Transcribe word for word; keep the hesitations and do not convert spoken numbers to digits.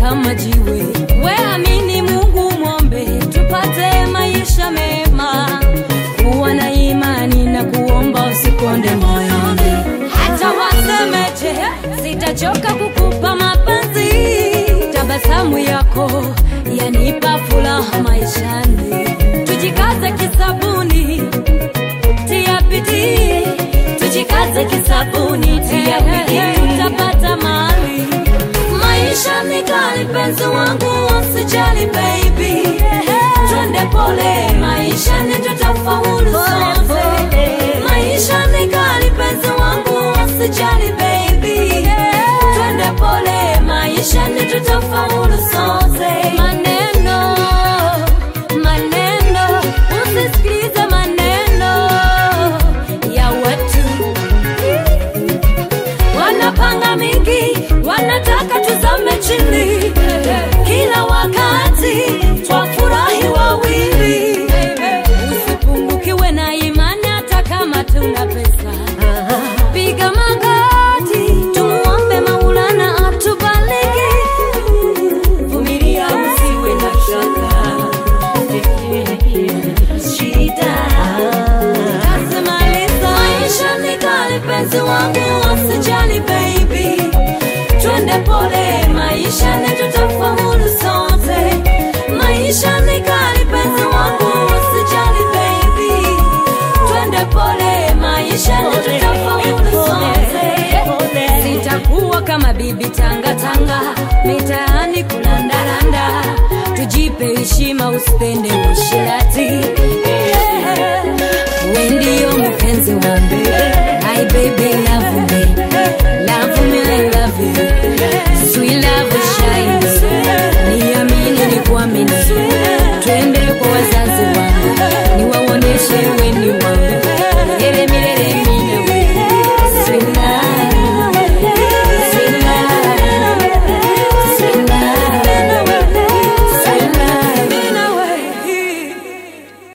kama jiwe. We amini Mungu muombe tupate maisha mema. Kuwa na imani na kuomba usikonde moyoni. Hata wasemeje sitachoka kukupa mapenzi. Tabasamu yako yanipa furaha maishani. Tujikaze kisabuni tia bidii. Tujikaze kisabuni tia bidii, tutapata mali. Maisha ni kali penzi wangu usijali baby. Twende pole maisha ni tutafaulu sote. Maisha ni kali penzi wangu usijali baby. Twende pole maisha ni tutafaulu sote. Maneno maneno usisikilize maneno ya watu. Wanapanga mingi wanataka tuzame chini. Kila wakati twafurahi wawili. Usipungukiwe na imani hata kama tuna pesa. Piga magoti tumuombe Maulana atubariki. Vumilia usiwe na shaka. Shida tasimaliza. Maisha ni kali penzi wangu usijali baby. Twende pole maisha ni tutafaulu sote. Maisha ni kali penzi wangu usijali baby. Twende pole maisha ni tutafaulu sote. Sitakuwa kama bibi tanga tanga mitaani kulandaranda. Tujipe heshima usipende ushirati. We ndio mpenzi wangu. Hi baby love me. Love me I love you.